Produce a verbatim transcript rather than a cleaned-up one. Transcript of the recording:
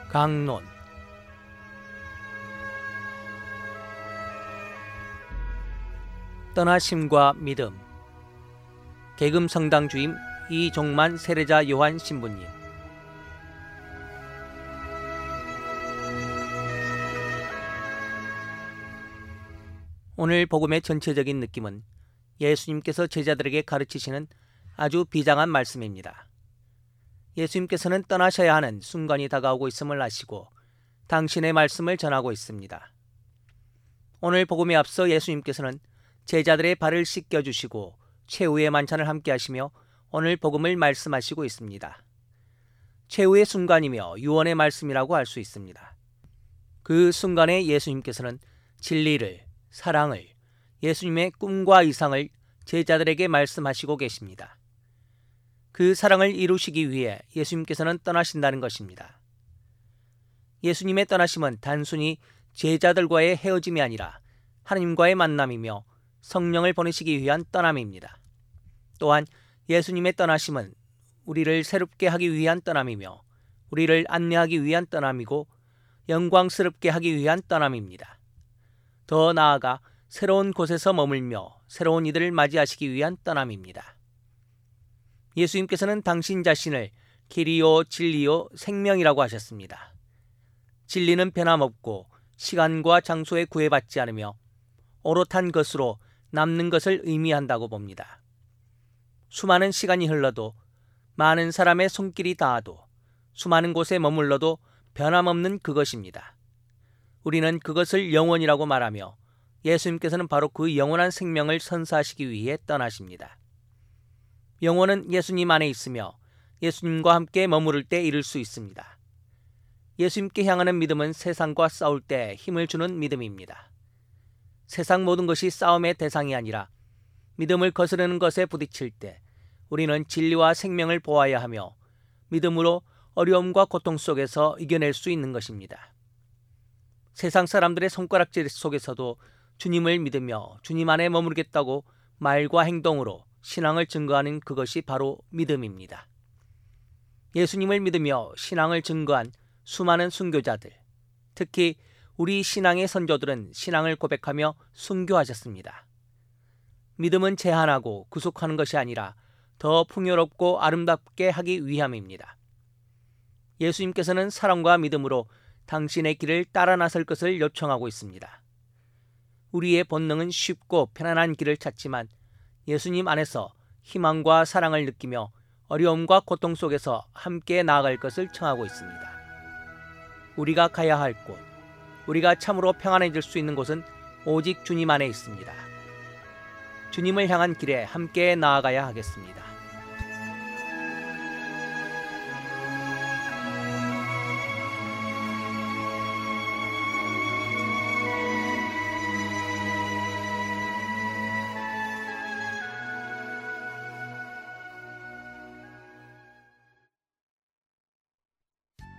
강론. 떠나심과 믿음. 계금성당 주임 이종만 세례자 요한 신부님. 오늘 복음의 전체적인 느낌은 예수님께서 제자들에게 가르치시는 아주 비장한 말씀입니다. 예수님께서는 떠나셔야 하는 순간이 다가오고 있음을 아시고 당신의 말씀을 전하고 있습니다. 오늘 복음에 앞서 예수님께서는 제자들의 발을 씻겨주시고 최후의 만찬을 함께 하시며 오늘 복음을 말씀하시고 있습니다. 최후의 순간이며 유언의 말씀이라고 할 수 있습니다. 그 순간에 예수님께서는 진리를, 사랑을, 예수님의 꿈과 이상을 제자들에게 말씀하시고 계십니다. 그 사랑을 이루시기 위해 예수님께서는 떠나신다는 것입니다. 예수님의 떠나심은 단순히 제자들과의 헤어짐이 아니라 하나님과의 만남이며 성령을 보내시기 위한 떠남입니다. 또한 예수님의 떠나심은 우리를 새롭게 하기 위한 떠남이며 우리를 안내하기 위한 떠남이고 영광스럽게 하기 위한 떠남입니다. 더 나아가 새로운 곳에서 머물며 새로운 이들을 맞이하시기 위한 떠남입니다. 예수님께서는 당신 자신을 길이요 진리요 생명이라고 하셨습니다. 진리는 변함없고 시간과 장소에 구애받지 않으며 오롯한 것으로 남는 것을 의미한다고 봅니다. 수많은 시간이 흘러도 많은 사람의 손길이 닿아도 수많은 곳에 머물러도 변함없는 그것입니다. 우리는 그것을 영원이라고 말하며 예수님께서는 바로 그 영원한 생명을 선사하시기 위해 떠나십니다. 영혼은 예수님 안에 있으며 예수님과 함께 머무를 때 이룰 수 있습니다. 예수님께 향하는 믿음은 세상과 싸울 때 힘을 주는 믿음입니다. 세상 모든 것이 싸움의 대상이 아니라 믿음을 거스르는 것에 부딪힐 때 우리는 진리와 생명을 보아야 하며 믿음으로 어려움과 고통 속에서 이겨낼 수 있는 것입니다. 세상 사람들의 손가락질 속에서도 주님을 믿으며 주님 안에 머무르겠다고 말과 행동으로 신앙을 증거하는 그것이 바로 믿음입니다. 예수님을 믿으며 신앙을 증거한 수많은 순교자들, 특히 우리 신앙의 선조들은 신앙을 고백하며 순교하셨습니다. 믿음은 제한하고 구속하는 것이 아니라 더 풍요롭고 아름답게 하기 위함입니다. 예수님께서는 사랑과 믿음으로 당신의 길을 따라 나설 것을 요청하고 있습니다. 우리의 본능은 쉽고 편안한 길을 찾지만 예수님 안에서 희망과 사랑을 느끼며 어려움과 고통 속에서 함께 나아갈 것을 청하고 있습니다. 우리가 가야 할 곳, 우리가 참으로 평안해질 수 있는 곳은 오직 주님 안에 있습니다. 주님을 향한 길에 함께 나아가야 하겠습니다.